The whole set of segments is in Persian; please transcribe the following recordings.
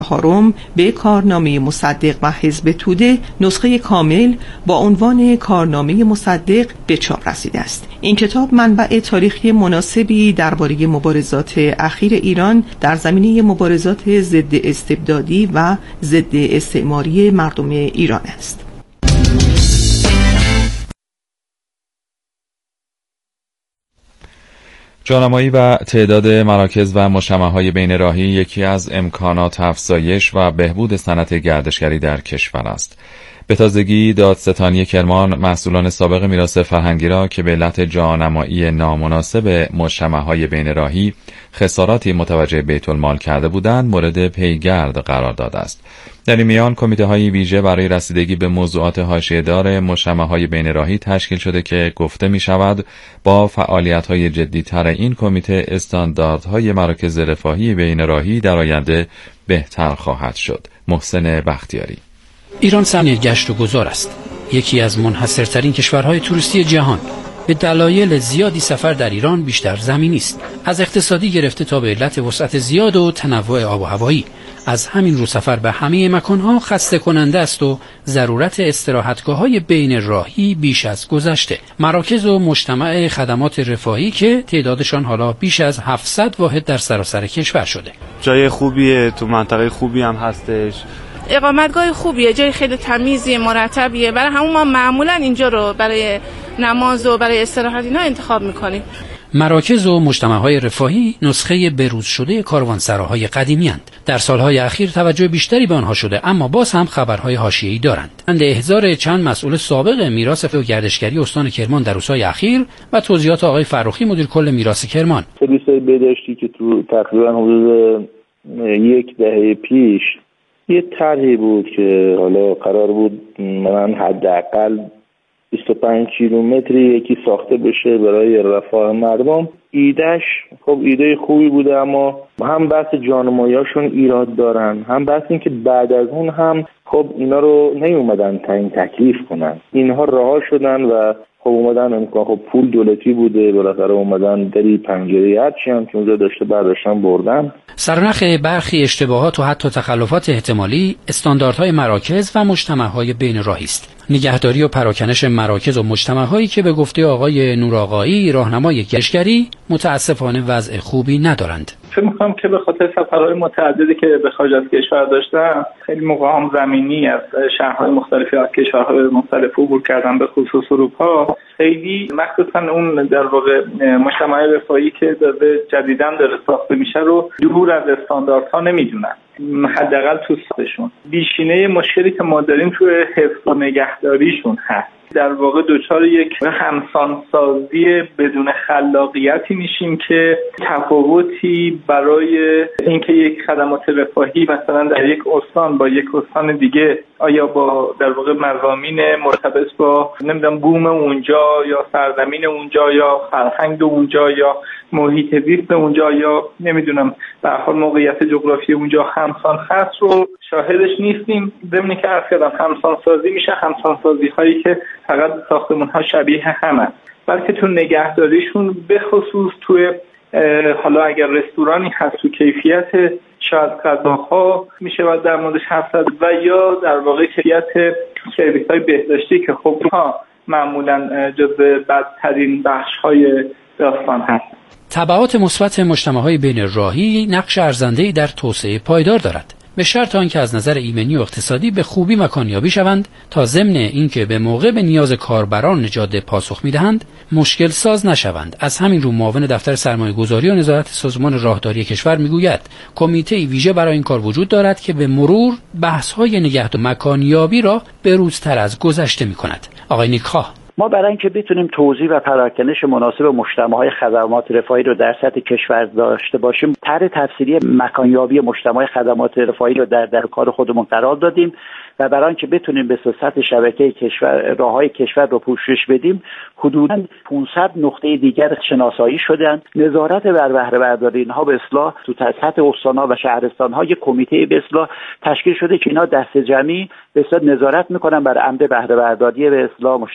4 به کارنامه مصدق و حزب توده نسخه کامل با عنوان کارنامه مصدق به چاپ رسیده است. این کتاب منبع تاریخی مناسبی درباره مبارزات اخیر ایران در زمینه مبارزات ضد استبدادی و ضد استعماری مردم ایران است. جانمایی و تعداد مراکز و مجتمع‌های بین راهی یکی از امکانات افزایش و بهبود صنعت گردشگری در کشور است. به تازگی دادستانی کرمان مسئولان سابق میراث فرهنگی را که به علت جانمایی نامناسب مجتمع‌های بین راهی خساراتی متوجه بیت المال کرده بودند مورد پیگرد قرار داده است. در این میان کمیته‌های ویژه برای رسیدگی به موضوعات حاشیه‌دار مجتمع‌های بین راهی تشکیل شده که گفته می‌شود با فعالیت‌های جدی‌تر این کمیته استانداردهای مراکز رفاهی بین راهی در آینده بهتر خواهد شد. محسن بختیاری. ایران صنایع گشت و گذار است. یکی از منحصرترین کشورهای توریستی جهان. به دلایل زیادی سفر در ایران بیشتر زمینی است. از اقتصادی گرفته تا به علت وسعت زیاد و تنوع آب و هوایی. از همین رو سفر به همه مکانها خسته کننده است و ضرورت استراحتگاه‌های بین راهی بیش از گذشته. مراکز و مجتمع خدمات رفاهی که تعدادشان حالا بیش از 700 واحد در سراسر کشور شده. جای خوبیه، تو منطقه خوبی هم هستش. اقامتگاه خوبیه، جای خیلی تمیزیه، مرتبیه. برای همون ما معمولا اینجا رو برای نماز و برای استراحت اینا انتخاب میکنیم. مراکز و مجتمع‌های رفاهی نسخه بروز شده کاروانسراهای قدیمی اند. در سالهای اخیر توجه بیشتری به آنها شده، اما باز هم خبرهای حاشیه‌ای دارند. اند احضار چند مسئول سابق میراث و گردشگری استان کرمان در روزهای اخیر و توضیحات آقای فرخی مدیر کل میراث کرمان. سرویس‌های بهداشتی که تو تقریبا حدود یک دهه پیش یه طرحی بود که حالا قرار بود من حداقل 25 کیلومتری یکی ساخته بشه برای رفاه مردم. ایدهش خب ایده خوبی بوده، اما هم بحث جانمایی‌هاشون ایراد دارن، هم بحث این که بعد از اون هم خب اینا رو نیومدن تعیین تکلیف کنن. اینها رها شدن و خب اومدن امکان خب پول دولتی بوده، بالاخره اومدن دری پنجره هرچی هم که اونجا داشته برداشتن بردن. سرنخ برخی اشتباهات و حتی تخلفات احتمالی استانداردهای مراکز و مجتمع‌های بین راهی است. نگهداری و پراکنش مراکز و مجتمع‌هایی که به گفته آقای نورآقایی راهنمای گردشگری متاسفانه وضع خوبی ندارند. فکر می‌کنم که به خاطر سفرهای متعددی که به خارج از کشور داشتم خیلی موقع هم زمینی از شهرهای مختلفی از کشورهای مختلف عبور کردم، به خصوص اروپا. خیلی مخصوصا اون در واقع مجتمع رفاهی که جدیداً داره ساخته میشه رو دور از استانداردها نمیدونن، حداقل تو ساختشون. بیشینه مشکلی که ما داریم توی حفظ و نگهداریشون هست. در واقع دچار یک همسانسازی بدون خلاقیتی میشیم که تفاوتی برای اینکه یک خدمات رفاهی مثلا در یک استان با یک استان دیگه آیا با در واقع مضامین مرتبط با نمیدونم بوم اونجا یا سرزمین اونجا یا فرهنگ اونجا یا محیط زیست اونجا یا نمیدونم به هر حال موقعیت جغرافی اونجا همسان هست رو شاهدش نیستیم. ضمن که عرض کردم همسانسازی میشه، همسانسازی هایی که فقط ساختمون ها شبیه همه، بلکه تو نگهداریشون به خصوص توی حالا اگر رستورانی هست تو کیفیت شاید غذاها میشه و در موردش حرف زد و یا در واقع کیفیت سرویس های بهداشتی که خب ها معمولا جزو بدترین بخش های داستان هست. تبعات مثبت مجتمع‌های بین راهی نقش ارزنده‌ای در توسعه پایدار دارد، به شرط آنکه از نظر ایمنی و اقتصادی به خوبی مکانیابی شوند تا ضمن اینکه به موقع به نیاز کاربران جاده پاسخ می‌دهند مشکل ساز نشوند. از همین رو معاون دفتر سرمایه‌گذاری و نظارت سازمان راهداری کشور میگوید کمیته ویژه برای این کار وجود دارد که به مرور بحث‌های نگهداری و مکانیابی را بروزتر از گذشته می‌کند. آقای نیکخواه: ما برای اینکه بتونیم توزیع و پراکنش مناسب مجتمع‌های خدمات رفاهی رو در سطح کشور داشته باشیم، طرح تفسیری مکانیابی مجتمع خدمات رفاهی رو در کار خودمون قرار دادیم و برای اینکه بتونیم به سطح شبکه کشور راههای کشور رو پوشش بدیم حدوداً 500 نقطه دیگر شناسایی شدن. نظارت بر بهره برداری اینها به اصطلاح تو سطح استان‌ها و شهرستان‌ها یک کمیته به اصطلاح تشکیل شده که اینا دست جمعی به اصطلاح نظارت می‌کنن بر عمد بهره برداری به اصطلاح مجتمع خدمات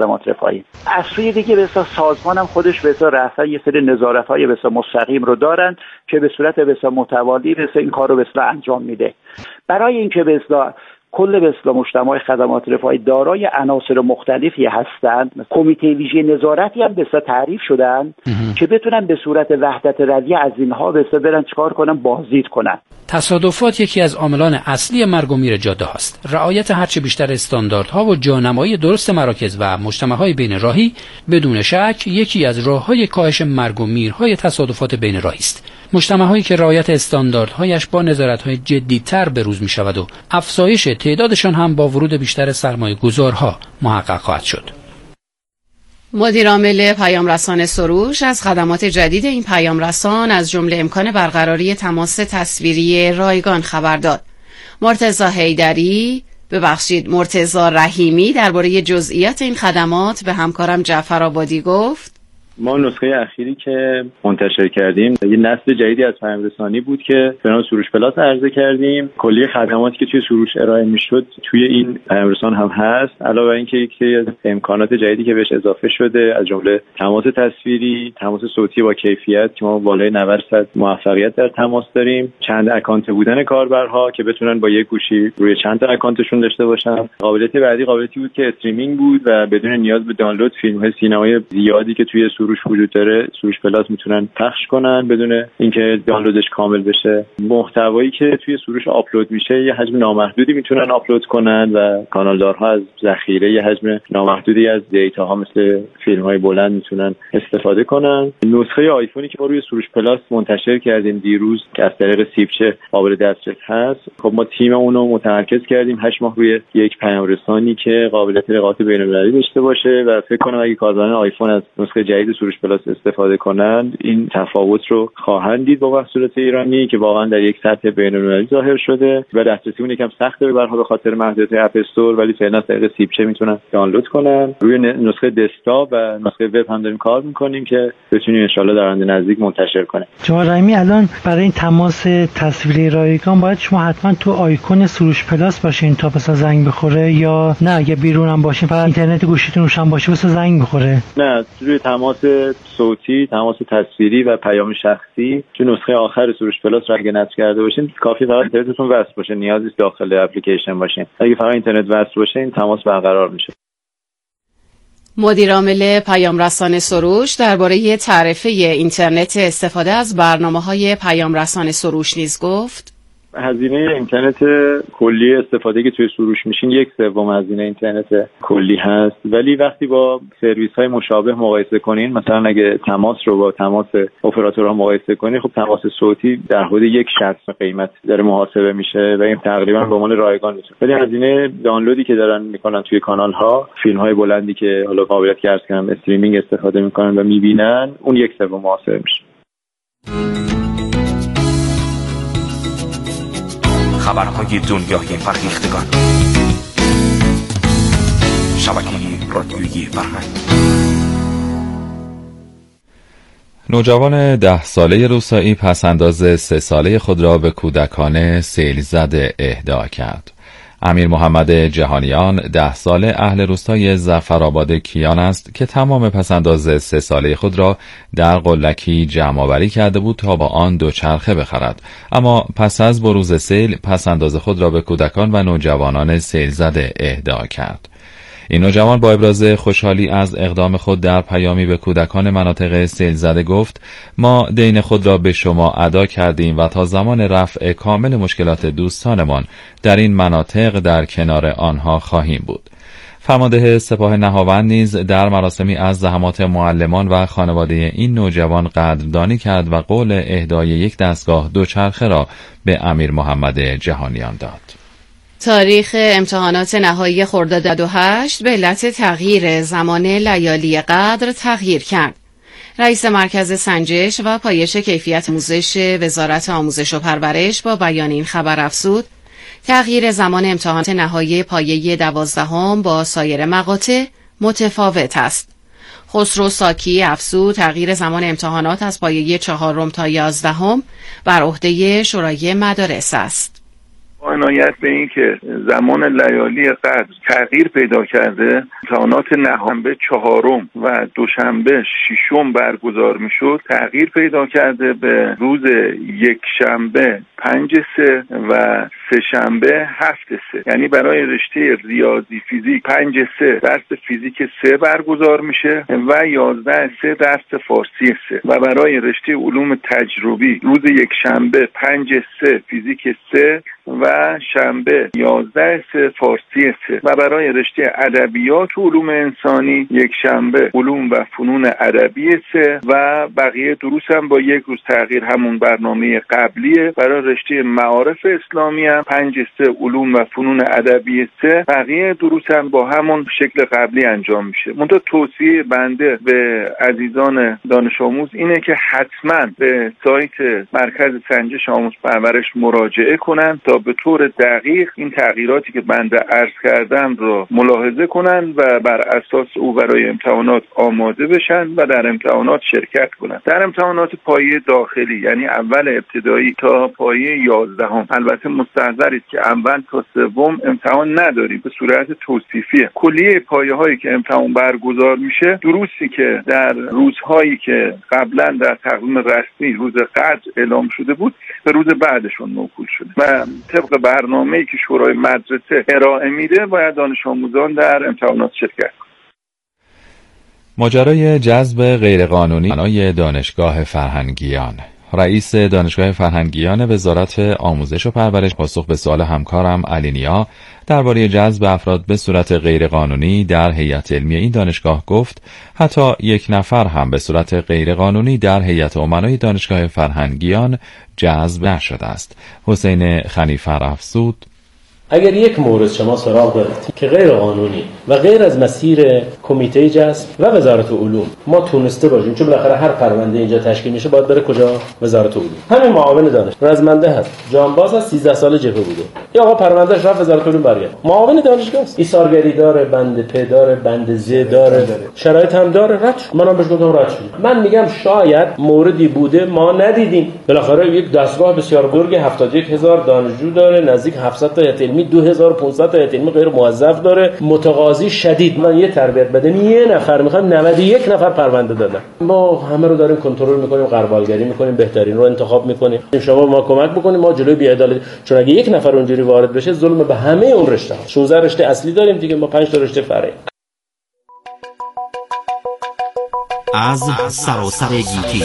خدمات رفاهی. از سوی دیگه به سازمان هم خودش به رأسا یه سری نظارت‌های به مستقیم رو دارن که به صورت به متوالی به این کار رو به انجام میده. برای اینکه به کل به مجتمع خدمات رفاهی دارای عناصر مختلفی هستند، کمیته ویژه نظارتی هم به تعریف شدن که بتونن به صورت وحدت رویه از اینها به برن چیکار کنن، بازدید کنن. تصادفات یکی از عاملان اصلی مرگ و میر جاده هاست. رعایت هرچه بیشتر استانداردها و جانمایی درست مراکز و مجتمع‌های بین راهی بدون شک یکی از راه‌های کاهش مرگ و میرهای تصادفات بین راهی است. مجتمع‌هایی که رعایت استانداردهایش با نظارت‌های جدی‌تر به روز می‌شود و افزایش تعدادشان هم با ورود بیشتر سرمایه‌گذارها محقق خواهد شد. مدیر عامل پیام رسان سروش از خدمات جدید این پیام رسان از جمله امکان برقراری تماس تصویری رایگان خبر داد. مرتضی رحیمی درباره جزئیات این خدمات به همکارم جعفر آبادی گفت: ما نسخه اخیری که منتشر کردیم یه نسل جدیدی از پیام‌رسانی بود که به نام سروش پلاس عرضه کردیم. کلیه خدماتی که توی سروش ارائه میشد توی این پیام‌رسان هم هست، علاوه بر اینکه یک سری از امکانات جدیدی که بهش اضافه شده از جمله تماس تصویری، تماس صوتی با کیفیت که ما بالای 90% موفقیت در تماس داریم، چند اکانت بودن کاربرها که بتونن با یک گوشی روی چند تا اکانتشون داشته باشن. قابلیت بعدی قابلیتی بود که استریمینگ بود و بدون نیاز به دانلود فیلم‌های سینمایی زیادی که توی سروش وجود داره سروش پلاس میتونن پخش کنن بدون اینکه دانلودش کامل بشه. محتوایی که توی سروش آپلود میشه یه حجم نامحدودی میتونن آپلود کنن و کانالدارها از ذخیره یه حجم نامحدودی از دیتاها مثل فیلم‌های بلند میتونن استفاده کنن. نسخه آیفونی که ما روی سروش پلاس منتشر کردیم دیروز که از طریق سیبچه قابل دسترس هست، خب ما تیم اونو متمرکز کردیم 8 ماه روی یک پیام‌رسانی که قابلیت رقابت بین‌المللی داشته باشه و فکر کنم اگه کاربران آیفون از نسخه جدید سروش پلاس استفاده کنند این تفاوت رو خواهند دید با محصولات ایرانی که واقعا در یک سطح بین‌المللی ظاهر شده و دسترسی اون یکم سخته به خاطر محدودیت اپ استور، ولی فعلا از طریق سیبچه میتونن دانلود کنن. روی نسخه دسکتاپ و نسخه وب هم داریم کار میکنیم که بتونیم ان شاءالله در آینده نزدیک منتشر کنیم. جناب رحیمی، الان برای این تماس تصویری رایگان باید شما حتما تو آیکون سروش پلاس باشین تا پس زنگ بخوره یا نه اگه بیرون هم باشین فقط اینترنت گوشیتون روشن باشه بس زنگ بخوره؟ نه، روی تماس صوتی، تماس تصویری و پیام شخصی تو نسخه آخر سروش پلاس را اگه نصب کرده باشین کافی فقط اینترنتتون وصل باشه، نیازی نیست داخل اپلیکیشن باشین. اگه فقط اینترنت وصل باشه این تماس برقرار میشه. مدیر عامل پیام رسان سروش درباره تعرفه اینترنت استفاده از برنامه‌های پیام رسان سروش نیز گفت: هزینه اینترنت کلی استفاده که توی سروش میشین 1/3 هزینه اینترنت کلی هست، ولی وقتی با سرویس های مشابه مقایسه کنین، مثلا اگه تماس رو با تماس اپراتورها مقایسه کنین، خب تماس صوتی در حدود 1/60 قیمت داره محاسبه میشه و این تقریبا به عنوان رایگان میشه. ولی هزینه دانلودی که دارن میکنن توی کانال ها، فیلم های بلندی که حالا قابلیت که عرض کردم استریمینگ استفاده میکنن و میبینن، اون 1/3 محاسبه میشه. خبرهای دنیای فرهیختگان، شبکه رادیویی فرهنگ. نوجوان 10 ساله روسایی پس‌انداز 3 ساله خود را به کودکان سیل‌زده اهدا کرد. امیر محمد جهانیان 10 ساله اهل روستای ظفرآباد کیان است که تمام پس‌انداز 3 ساله خود را در قلکی جمع‌آوری کرده بود تا با آن دوچرخه بخرد، اما پس از بروز سیل پس‌انداز خود را به کودکان و نوجوانان سیل‌زده اهدا کرد. این نوجوان با ابراز خوشحالی از اقدام خود در پیامی به کودکان مناطق سیل زده گفت: ما دین خود را به شما ادا کردیم و تا زمان رفع کامل مشکلات دوستانمان در این مناطق در کنار آنها خواهیم بود. فرمانده سپاه نهاوند نیز در مراسمی از زحمات معلمان و خانواده این نوجوان قدردانی کرد و قول اهدای یک دستگاه دوچرخه را به امیر محمد جهانیان داد. تاریخ امتحانات نهایی خرداد 28 به علت تغییر زمان لیالی قدر تغییر کرد. رئیس مرکز سنجش و پایش کیفیت آموزش وزارت آموزش و پرورش با بیان این خبر افزود: تغییر زمان امتحانات نهایی پایه 12 با سایر مقاطع متفاوت است. خسرو ساکی افزود تغییر زمان امتحانات از پایه 4 تا 11 بر عهده شورای مدارس است. عنایت به این که زمان لیالی قدر تغییر پیدا کرده، امتحانات نهانبه 4 و دوشنبه 6 برگزار میشد، تغییر پیدا کرده به روز یکشنبه 5/3 و سه‌شنبه 7/3. یعنی برای رشته ریاضی فیزیک 5/3 درس فیزیک 3 برگزار میشه و 11/3 درس فارسی 3 و برای رشته علوم تجربی روز یکشنبه 5/3 فیزیک 3 و شنبه 11/3 فارسی 3 و برای رشته ادبیات و علوم انسانی یکشنبه علوم و فنون ادبی 3 و بقیه دروس هم با 1 روز تغییر همون برنامه قبلیه. برای رشته معارف اسلامی هم 5/3 علوم و فنون ادبی 3، بقیه دروس هم با همون شکل قبلی انجام میشه. منتها توصیه بنده به عزیزان دانش آموز اینه که حتما به سایت مرکز سنجش آموزش پرورش مراجعه کنن تا به طور دقیق این تغییراتی که بنده عرض کردم رو ملاحظه کنن و بر اساس او برای امتحانات آماده بشن و در امتحانات شرکت کنن. در امتحانات پایه داخلی یعنی اول ابتدایی تا پایه 11، البته مستحضرید که اول تا 3 امتحان نداریم، به صورت توصیفیه. کلیه پایه هایی که امتحان برگزار میشه، دروسی که در روزهایی که قبلا در تقویم رسمی روز قدر اعلام شده بود به روز بعدشون موکول شده و طبق برنامه‌ای که شورای مدرسه ارائه میده باید دانش آموزان در امتحانات شرکت کنند. ماجرای جذب غیرقانونی دانشگاه فرهنگیان. رئیس دانشگاه فرهنگیان وزارت آموزش و پرورش پاسخ به سوال همکارم علی نیا درباره جذب افراد به صورت غیرقانونی در هیئت علمی این دانشگاه گفت حتی 1 نفر هم به صورت غیرقانونی در هیئت امنای دانشگاه فرهنگیان جذب نشده است. حسین خلیفه افزود: اگر یک مورد شما سراغ دارید که غیر قانونی و غیر از مسیر کمیته جذب و وزارت علوم ما تونسته باشیم، چون بالاخره هر پرونده اینجا تشکیل میشه باید بره کجا؟ وزارت علوم. همین معاون دانش رزمنده هست، جانباز هست، 13 سال جبهه بوده، یا آقا پروندهش رفت وزارت علوم برگرد، معاون دانشگاه است، ایثارگری داره، بند پ داره، بند ز داره، شرایط هم داره، رد شد. منم بهش گفتم رد شد. من میگم شاید موردی بوده ما ندیدیم. بالاخره یک دستگاه بسیار بزرگ 71000 دانشجو داره، نزدیک 700 تا هیئت علمی، 2500 تا هیئت علمی غیر موظف داره، متقاضی شدید. من یه تربیت بدنی 1 نفر میخوام، 91 نفر پرونده دادن. ما همه رو داریم کنترل میکنیم، غربالگری میکنیم، بهترین رو انتخاب میکنیم. شما ما کمک بکنید ما جلوی بی‌عدالتی، چون اگه 1 نفر اونجوری وارد بشه ظلم به همه اون رشته ها. 16 رشته اصلی داریم دیگه، ما 5 تا رشته فرعی. از سراسر گیتی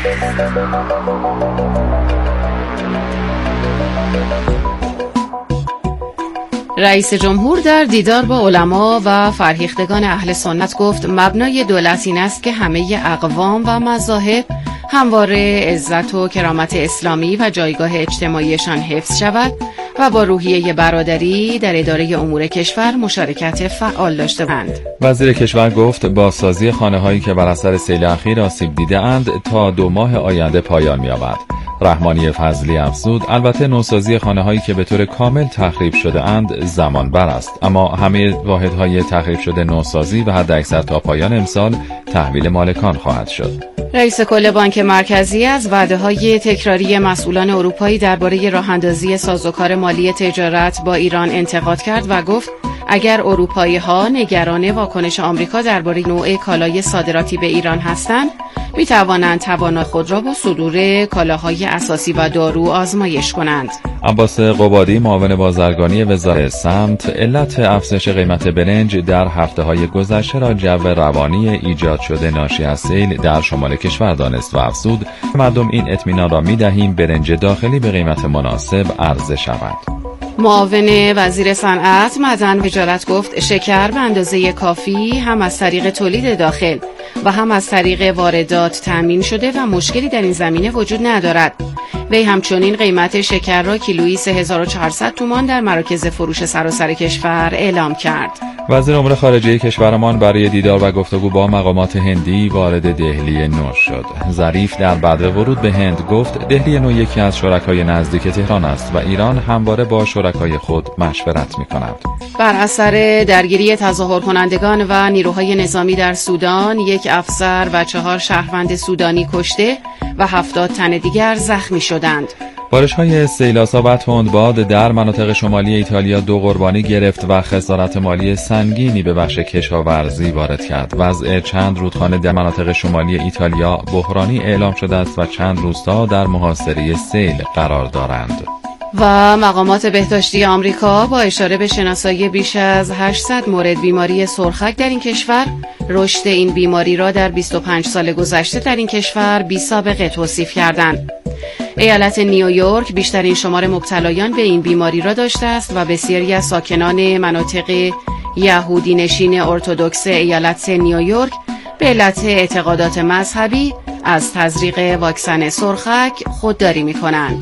رئیس جمهور در دیدار با علما و فرهیختگان اهل سنت گفت مبنای دولت این است که همه اقوام و مذاهب همواره عزت و کرامت اسلامی و جایگاه اجتماعیشان حفظ شود و با روحیه برادری در اداره امور کشور مشارکت فعال داشته باشند. وزیر کشور گفت بازسازی خانه‌هایی که بر اثر سیل اخیر آسیب دیده‌اند تا 2 ماه آینده پایان می‌یابد. رحمانی فضلی افزود البته نوسازی خانه‌هایی که به طور کامل تخریب شده اند زمان بر است، اما همه واحدهای تخریب شده نوسازی و حداکثر تا پایان امسال تحویل مالکان خواهد شد. رئیس کل بانک مرکزی از وعده‌های تکراری مسئولان اروپایی درباره راه‌اندازی سازوکار مالی تجارت با ایران انتقاد کرد و گفت اگر اروپایی‌ها نگران واکنش آمریکا درباره نوع کالای صادراتی به ایران هستند، می‌توانند توان خود را با صدور کالاهای اساسی و دارو آزمایش کنند. عباس قبادی معاون بازرگانی وزارت سمت علت افزایش قیمت برنج در هفته‌های گذشته را جو روانی ایجاد شده ناشی از سیل در شمال کشور دانست و افزود مردم این اطمینان را می‌دهیم برنج داخلی به قیمت مناسب عرضه شود. معاون وزیر صنعت مدن وجالت گفت شکر به اندازه کافی هم از طریق تولید داخل و هم از طریق واردات تامین شده و مشکلی در این زمینه وجود ندارد. وی همچنین قیمت شکر را کیلویی 3400 تومان در مراکز فروش سراسر کشور اعلام کرد. وزیر امور خارجه کشورمان برای دیدار و گفتگو با مقامات هندی وارد دهلی نو شد. ظریف در بعد ورود به هند گفت دهلی نو یکی از شرکای نزدیک تهران است و ایران همواره با شرکای خود مشورت می‌کند. بر اثر درگیری تظاهر کنندگان و نیروهای نظامی در سودان، 1 افسر و 4 شهروند سودانی کشته و 70 تن دیگر زخمی شدند. بارش‌های سیلاسا و تندباد در مناطق شمالی ایتالیا 2 قربانی گرفت و خسارت مالی سنگینی به بخش کشاورزی وارد کرد. وضع چند رودخانه در مناطق شمالی ایتالیا بحرانی اعلام شده است و چند روستا در محاصره سیل قرار دارند. و مقامات بهداشتی آمریکا با اشاره به شناسایی بیش از 800 مورد بیماری سرخک در این کشور، رشد این بیماری را در 25 سال گذشته در این کشور بی‌سابقه توصیف کردند. ایالت نیویورک بیشترین شمار مبتلایان به این بیماری را داشته است و بسیاری از ساکنان مناطق یهودی نشین ارتدوکس ایالت نیویورک به علت اعتقادات مذهبی از تزریق واکسن سرخک خودداری می‌کنند.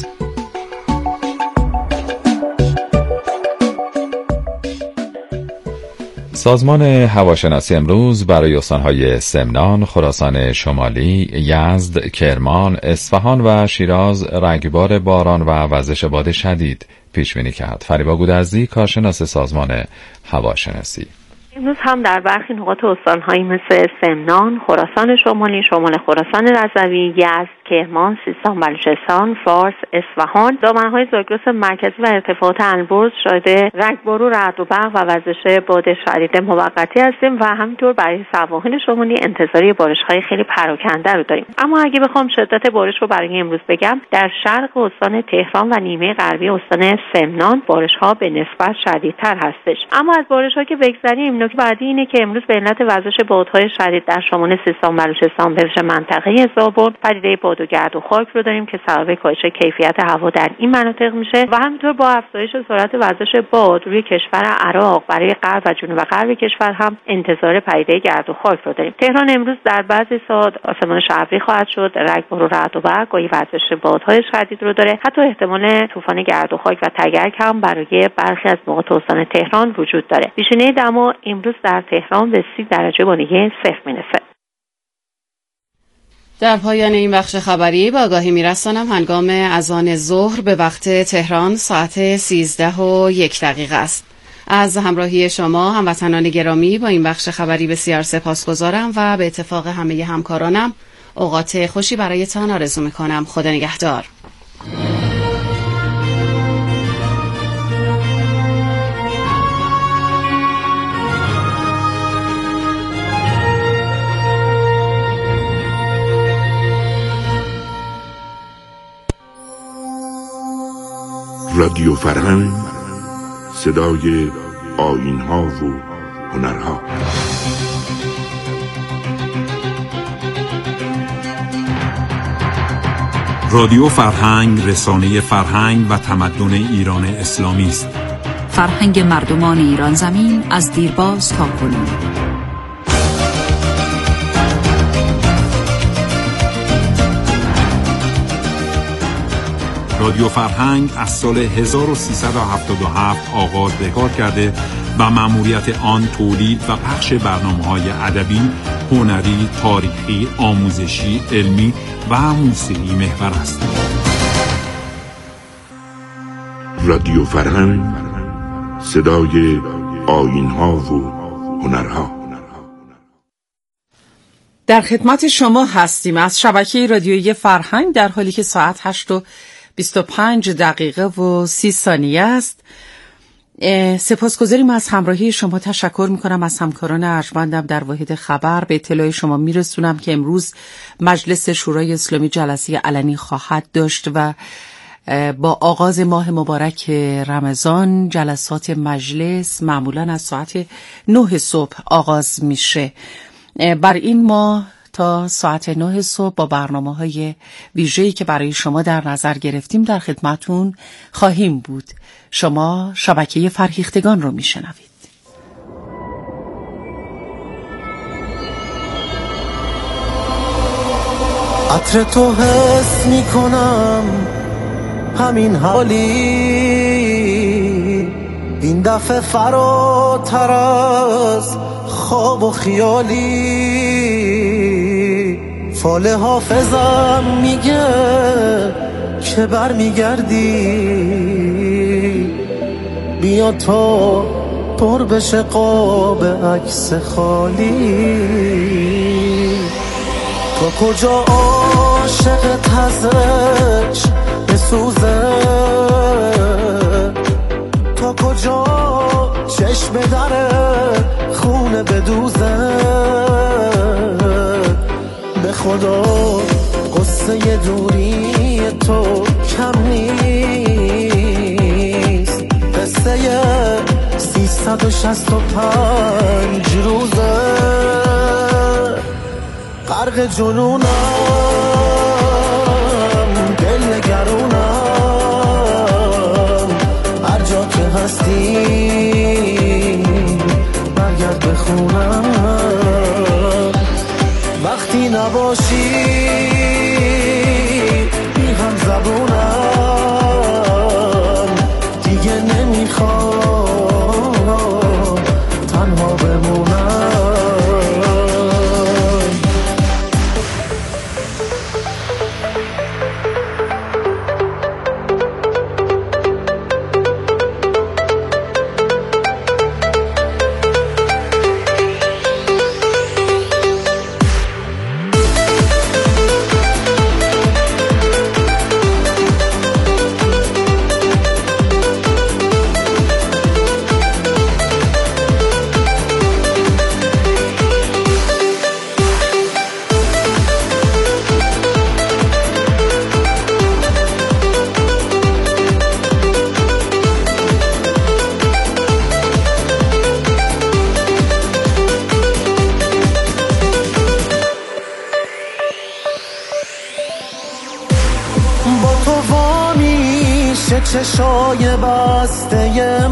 سازمان هواشناسی امروز برای استانهای سمنان، خراسان شمالی، یزد، کرمان، اصفهان و شیراز رگبار باران و وزش باد شدید پیش بینی کرد. فریبا گودرزی، کارشناس سازمان هواشناسی: امروز هم در برخی نقاط استان‌هایی مثل سمنان، خراسان شمالی، شمال خراسان رضوی، یزد، کرمان، سیستان، بلوچستان، فارس، اصفهان، دامنه‌های زاگرس مرکزی و ارتفاعات البرز شاهد رگبار و رعد و برق و وزش باد شدید موقتی هستیم و همینطور برای سواحل شمالی انتظاری بارش‌های خیلی پراکنده رو داریم. اما اگه بخوام شدت بارش رو برای امروز بگم، در شرق استان تهران و نیمه غربی استان سمنان بارش‌ها به نسبت شدیدتر هستش. اما از بارش‌ها که بگذریم، نکته بعدی اینه که امروز به علت وزش بادهای شدید در شمال سیستان، بلوچستان به ویژه منطقه زابل پدیده باد و گرد و خاک رو داریم که سبب کاهش کیفیت هوا در این مناطق میشه و همینطور با افزایش سرعت وزش باد روی کشور عراق برای غرب و جنوب غرب کشور هم انتظار پدیده گرد و خاک رو داریم. تهران امروز در بعضی ساعات آسمان ابری خواهد شد، رگبار و رعد و برق، گاهی وزش بادهای شدید رو داره. حتی احتمال طوفان گرد و خاک و تگرگ هم برای برخی از نقاط استان تهران وجود داره. پیشینه دما امروز در تهران به 30 درجه با نگه صفر میرسه. در پایان این بخش خبری با آگاهی میرسانم هنگام اذان ظهر به وقت تهران ساعت 13:01 است. از همراهی شما هموطنان گرامی با این بخش خبری بسیار سپاسگزارم و به اتفاق همه همکارانم اوقات خوشی برایتان آرزو میکنم. خدا نگهدار. رادیو فرهنگ، صدای آیین‌ها و هنرها. رادیو فرهنگ رسانه فرهنگ و تمدن ایران اسلامی است. فرهنگ مردمان ایران زمین از دیرباز تا کنون. رادیو فرهنگ از سال 1377 آغاز به کار کرده و مأموریت آن تولید و پخش برنامه‌های ادبی، هنری، تاریخی، آموزشی، علمی و موسیقی محور است. رادیو فرهنگ، صدای آیین‌ها و هنرها. در خدمت شما هستیم از شبکه رادیویی فرهنگ، در حالی که ساعت 8:25 است. سپاسگزاریم از همراهی شما. تشکر میکنم از همکاران ارجمندم در واحد خبر. به اطلاع شما میرسونم که امروز مجلس شورای اسلامی جلسه علنی خواهد داشت و با آغاز ماه مبارک رمضان جلسات مجلس معمولاً از ساعت 9 صبح آغاز میشه. بر این ماه تا ساعت 9 صبح با برنامه‌های ویژه‌ای که برای شما در نظر گرفتیم در خدمتون خواهیم بود. شما شبکه فرهیختگان رو میشنوید. عطر تو حس میکنم همین حالی، این دفعه فراتر از خواب و خیالی. فال حافظم میگه که بر میگردی، بیا تا پر بشه قاب عکس خالی. تا کجا عاشقت هستش بسوزه، تا کجا چشم دره خونه بدوزه. به خدا قصه دوری تو کم نیست، قصه 365 روزه. غرق جنونم، دل نگرونم، هر جا که هستی برگرد به خونم. وقتی نباشی بی هم زبونم، دیگه نمیخوام تنها بمونم. چشای بسته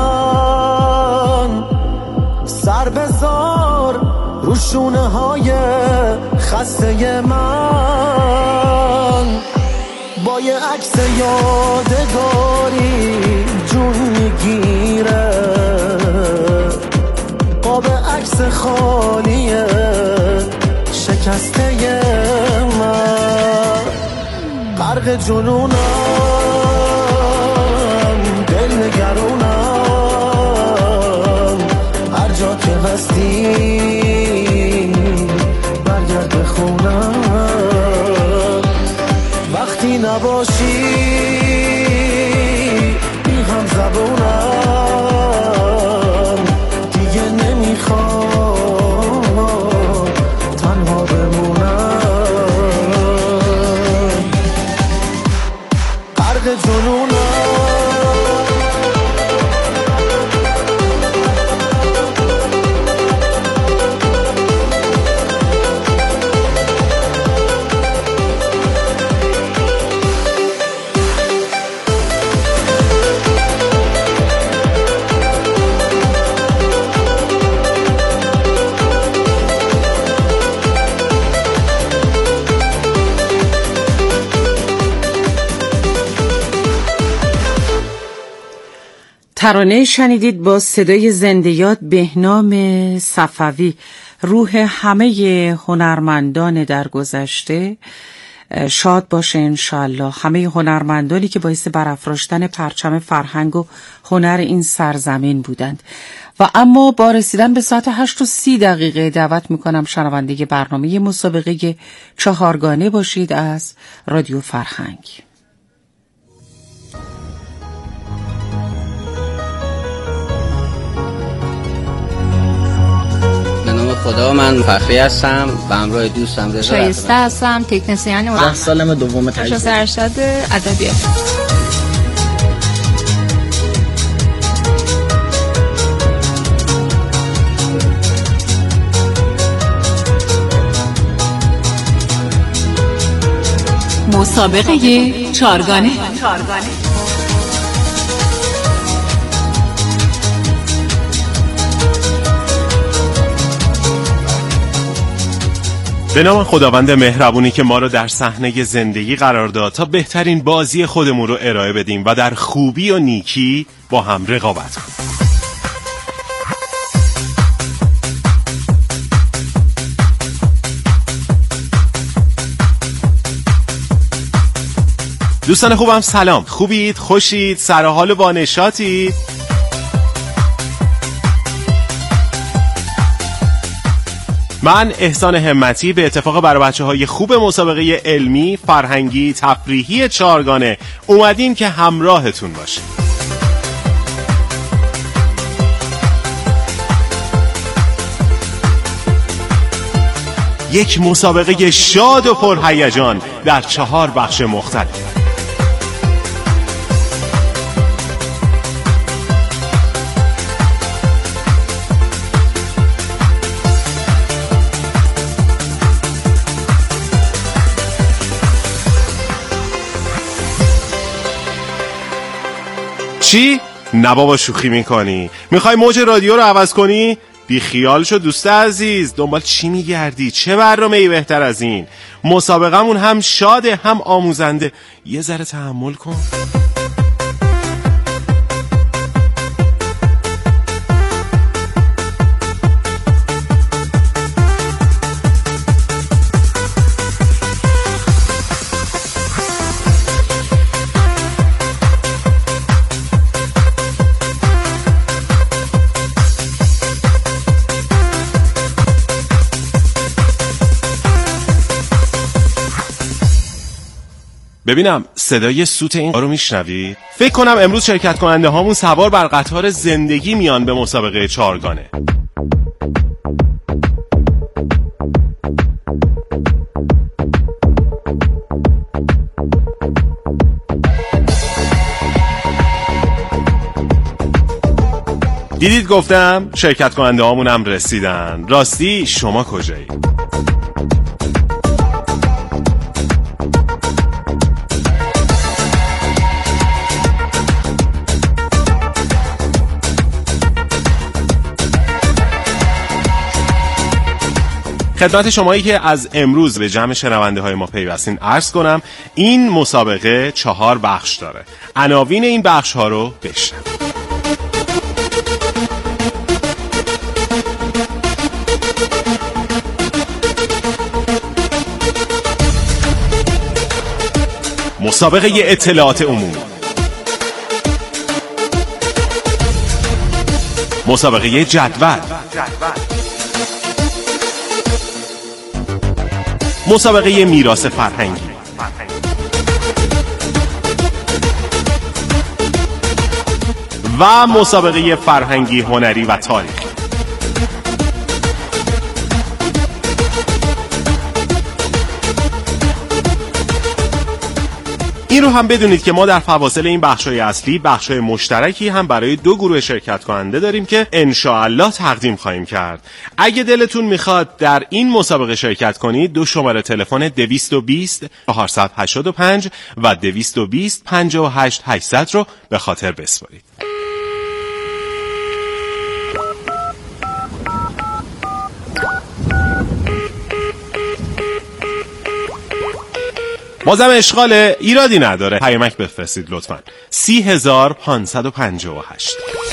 من، سر بذار رو شونه های خسته من. با یه عکس یادگاری جون میگیره، قاب عکس خالی شکسته من. غرق جنونم، نگرونم، هر جا که هستی برگرد به خونم. وقتی نباشی بی هم زبونم، دیگه نمیخوام تنها بمونم. غرق جنونم، ترانه شنیدید با صدای زنده یاد بهنام صفوی. روح همه هنرمندان در گذشته شاد باشه انشالله، همه هنرمندانی که باعث برافراشتن پرچم فرهنگ و هنر این سرزمین بودند. و اما با رسیدن به ساعت 8:30 دعوت میکنم شنونده برنامه مسابقه 4گانه باشید از رادیو فرهنگ. خدا، من فخری هستم و همراه دوستم رضا شایسته هستم، تکنسین 10 سالم دوم تجربه ارشد ادبیات. مسابقه 4گانه. به نام خداوند مهربونی که ما رو در صحنه زندگی قرار داد تا بهترین بازی خودمون رو ارائه بدیم و در خوبی و نیکی با هم رقابت کنیم. دوستان خوبم سلام، خوبید؟ خوشید؟ سرحال با نشاطید؟ من احسان همتی به اتفاق برای بچه‌های خوب مسابقه علمی، فرهنگی، تفریحی چهارگانه اومدیم که همراهتون باشیم. یک مسابقه شاد و پرهیجان در 4 بخش مختلف. چی؟ نه بابا شوخی میکنی؟ میخوای موج رادیو رو عوض کنی؟ بی خیال شو دوست عزیز، دنبال چی میگردی؟ چه برنامه‌ای بهتر از این؟ مسابقمون هم شاده هم آموزنده، یه ذره تحمل کن. ببینم صدای سوت این رو میشنوی؟ فکر کنم امروز شرکت کننده هامون سوار بر قطار زندگی میان به مسابقه چهارگانه. دیدید گفتم شرکت کننده هامون هم رسیدن. راستی شما کجایی؟ خدمت شمایی که از امروز به جمع شنونده های ما پیوستین عرض کنم این مسابقه 4 بخش داره. عناوین این بخش ها رو بشنوید. مسابقه اطلاعات عمومی، مسابقه جدول، مسابقه میراث فرهنگی، و مسابقه فرهنگی، هنری و تاریخی. این رو هم بدونید که ما در فواصل این بخش‌های اصلی بخش‌های مشترکی هم برای 2 گروه شرکت کننده داریم که انشاءالله تقدیم خواهیم کرد. اگه دلتون میخواد در این مسابقه شرکت کنید 2 شماره تلفن 220 485 و 220 58 800 رو به خاطر بسپارید. بازم اشغال، ایرادی نداره، پیامک بفرستید لطفاً. 30558.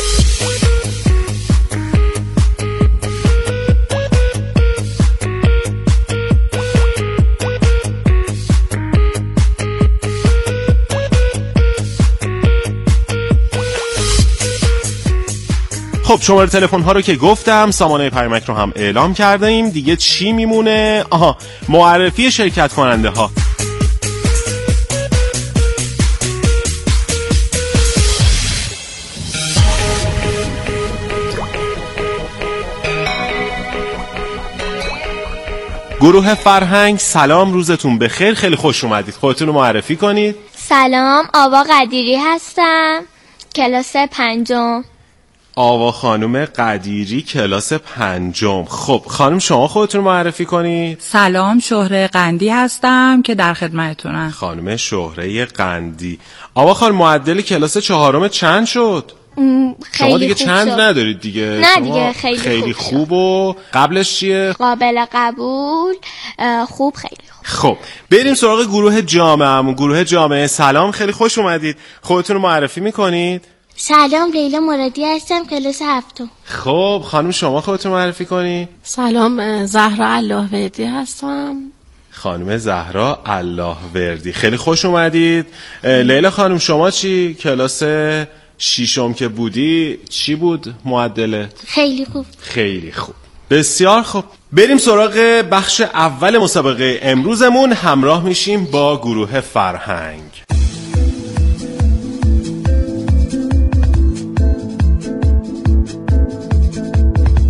خب شماره تلفن ها رو که گفتم، سامانه پیامک رو هم اعلام کردیم. دیگه چی میمونه؟ معرفی شرکت کننده ها. گروه فرهنگ، سلام، روزتون بخیر، خیلی خوش اومدید. خودتون رو معرفی کنید. سلام، آوا قدیری هستم، کلاس 5. آوا خانم قدیری، کلاس 5. خب خانم شما خودتون رو معرفی کنید. سلام، شهره قندی هستم که در خدمتتونم. خانم شهره قندی. آوا خانم معدل کلاس 4 چند شد؟ شما دیگه چند شد. ندارید دیگه؟ نه دیگه خیلی خوب. و قبلش چیه؟ قابل قبول، خوب، خیلی خوب. خب بریم سراغ گروه جامعه. گروه جامعه، سلام، خیلی خوش اومدید. خودتون رو معرفی میکنید. سلام، لیلا مرادی هستم، کلاس 7. خب خانم شما خودتون معرفی کنید. سلام، زهرا اللهوردی هستم. خانم زهرا اللهوردی، خیلی خوش اومدید. لیلا خانم شما چی؟ کلاس 6 که بودی چی بود معدلت؟ خیلی خوب. خیلی خوب. بسیار خوب، بریم سراغ بخش اول مسابقه امروزمون. همراه میشیم با گروه فرهنگ.